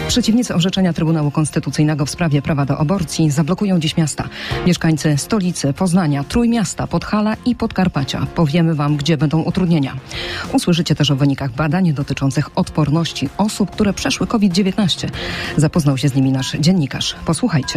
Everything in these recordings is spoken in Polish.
Przeciwnicy orzeczenia Trybunału Konstytucyjnego w sprawie prawa do aborcji zablokują dziś miasta. Mieszkańcy stolicy, Poznania, Trójmiasta, Podhala i Podkarpacia. Powiemy wam, gdzie będą utrudnienia. Usłyszycie też o wynikach badań dotyczących odporności osób, które przeszły COVID-19. Zapoznał się z nimi nasz dziennikarz. Posłuchajcie.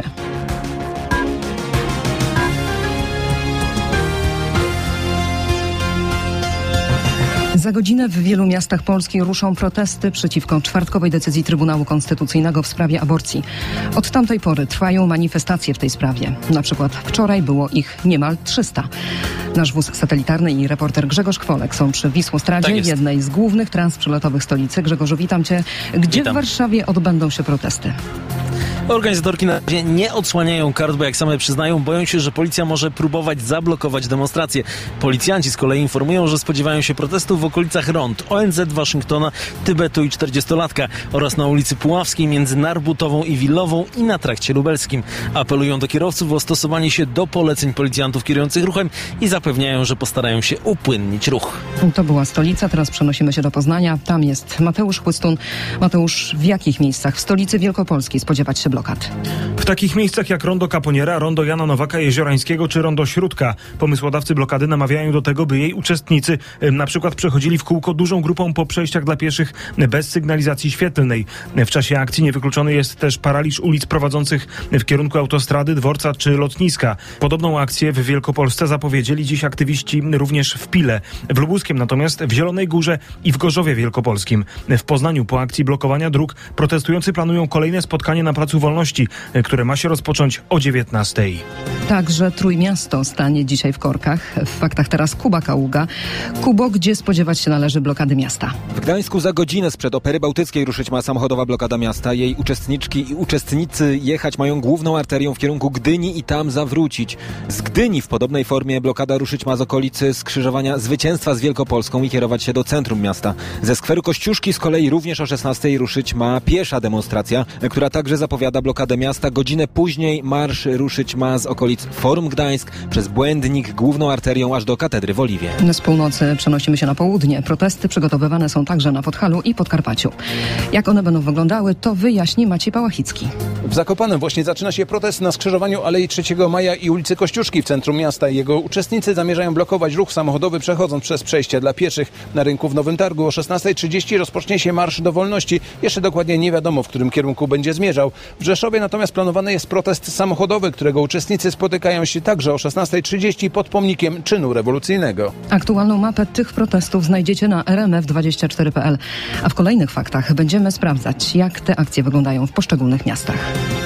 Za godzinę w wielu miastach Polski ruszą protesty przeciwko czwartkowej decyzji Trybunału Konstytucyjnego w sprawie aborcji. Od tamtej pory trwają manifestacje w tej sprawie. Na przykład wczoraj było ich niemal 300. Nasz wóz satelitarny i reporter Grzegorz Kwolek są przy Wisłostradzie, jednej z głównych tras przelotowych stolicy. Grzegorzu, witam cię. Gdzie w Warszawie odbędą się protesty? Organizatorki na razie nie odsłaniają kart, bo jak same przyznają, boją się, że policja może próbować zablokować demonstracje. Policjanci z kolei informują, że spodziewają się protestów w okolicach rond ONZ, Waszyngtona, Tybetu i 40-latka oraz na ulicy Puławskiej między Narbutową i Willową i na trakcie lubelskim. Apelują do kierowców o stosowanie się do poleceń policjantów kierujących ruchem i zapewniają, że postarają się upłynnić ruch. To była stolica, teraz przenosimy się do Poznania. Tam jest Mateusz Chłystun. Mateusz, w jakich miejscach w stolicy Wielkopolskiej spodziewać się blokad? W takich miejscach jak rondo Kaponiera, rondo Jana Nowaka Jeziorańskiego czy rondo Śródka. Pomysłodawcy blokady namawiają do tego, by jej uczestnicy na przykład przechodzili w kółko dużą grupą po przejściach dla pieszych bez sygnalizacji świetlnej. W czasie akcji niewykluczony jest też paraliż ulic prowadzących w kierunku autostrady, dworca czy lotniska. Podobną akcję w Wielkopolsce zapowiedzieli dziś aktywiści również w Pile. W Lubuskiem natomiast, w Zielonej Górze i w Gorzowie Wielkopolskim. W Poznaniu po akcji blokowania dróg protestujący planują kolejne spotkanie na Placu Wolności, które ma się rozpocząć o 19:00. Także Trójmiasto stanie dzisiaj w korkach. W faktach teraz Kuba Kaługa. Kubo, gdzie spodziewać się należy blokady miasta? W Gdańsku za godzinę sprzed Opery Bałtyckiej ruszyć ma samochodowa blokada miasta. Jej uczestniczki i uczestnicy jechać mają główną arterią w kierunku Gdyni i tam zawrócić. Z Gdyni w podobnej formie blokada ruszyć ma z okolicy skrzyżowania Zwycięstwa z Wielkopolską i kierować się do centrum miasta. Ze skweru Kościuszki z kolei również o 16:00 ruszyć ma piesza demonstracja, która także zapowiada blokadę miasta. Godzinę później marsz ruszyć ma z okolic Forum Gdańsk przez Błędnik, główną arterią aż do Katedry w Oliwie. Z północy przenosimy się na południe. Protesty przygotowywane są także na Podhalu i Podkarpaciu. Jak one będą wyglądały, to wyjaśni Maciej Pałachicki. W Zakopanem właśnie zaczyna się protest na skrzyżowaniu Alei 3 Maja i ulicy Kościuszki w centrum miasta. Jego uczestnicy zamierzają blokować ruch samochodowy, przechodząc przez przejście dla pieszych. Na rynku w Nowym Targu o 16:30 rozpocznie się Marsz do Wolności. Jeszcze dokładnie nie wiadomo, w którym kierunku będzie zmierzał. W Rzeszowie natomiast planowany jest protest samochodowy, którego uczestnicy spotykają się także o 16:30 pod pomnikiem czynu rewolucyjnego. Aktualną mapę tych protestów znajdziecie na rmf24.pl. A w kolejnych faktach będziemy sprawdzać, jak te akcje wyglądają w poszczególnych miastach.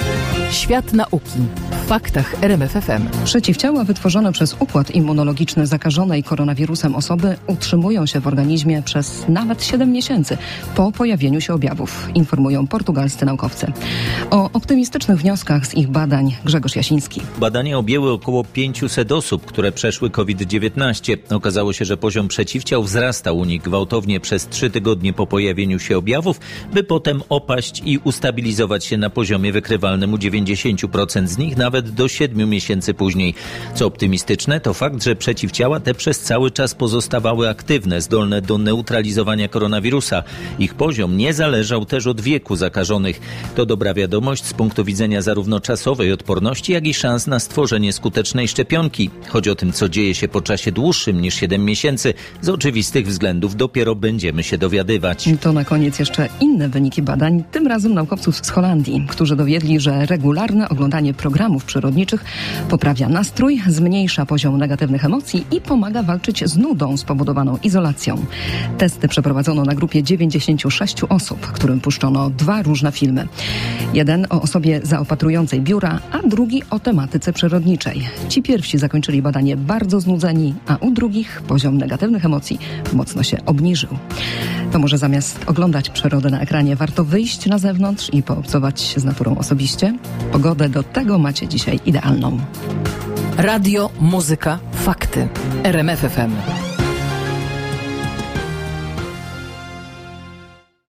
Świat nauki. W faktach RMF FM. Przeciwciała wytworzone przez układ immunologiczny zakażonej koronawirusem osoby utrzymują się w organizmie przez nawet 7 miesięcy po pojawieniu się objawów, informują portugalscy naukowcy. O optymistycznych wnioskach z ich badań Grzegorz Jasiński. Badania objęły około 500 osób, które przeszły COVID-19. Okazało się, że poziom przeciwciał wzrastał u nich gwałtownie przez 3 tygodnie po pojawieniu się objawów, by potem opaść i ustabilizować się na poziomie wykrywalnym u 90% z nich nawet do 7 miesięcy później. Co optymistyczne, to fakt, że przeciwciała te przez cały czas pozostawały aktywne, zdolne do neutralizowania koronawirusa. Ich poziom nie zależał też od wieku zakażonych. To dobra wiadomość z punktu widzenia zarówno czasowej odporności, jak i szans na stworzenie skutecznej szczepionki. Choć o tym, co dzieje się po czasie dłuższym niż 7 miesięcy, z oczywistych względów dopiero będziemy się dowiadywać. To na koniec jeszcze inne wyniki badań, tym razem naukowców z Holandii, którzy dowiedli, że regularne oglądanie programów przyrodniczych poprawia nastrój, zmniejsza poziom negatywnych emocji i pomaga walczyć z nudą spowodowaną izolacją. Testy przeprowadzono na grupie 96 osób, którym puszczono 2 różne filmy. Jeden o osobie zaopatrującej biura, a drugi o tematyce przyrodniczej. Ci pierwsi zakończyli badanie bardzo znudzeni, a u drugich poziom negatywnych emocji mocno się obniżył. To może zamiast oglądać przyrodę na ekranie, warto wyjść na zewnątrz i poobcować z naturą osobiście? Pogodę do tego macie dzisiaj idealną. Radio, muzyka, fakty. RMF FM.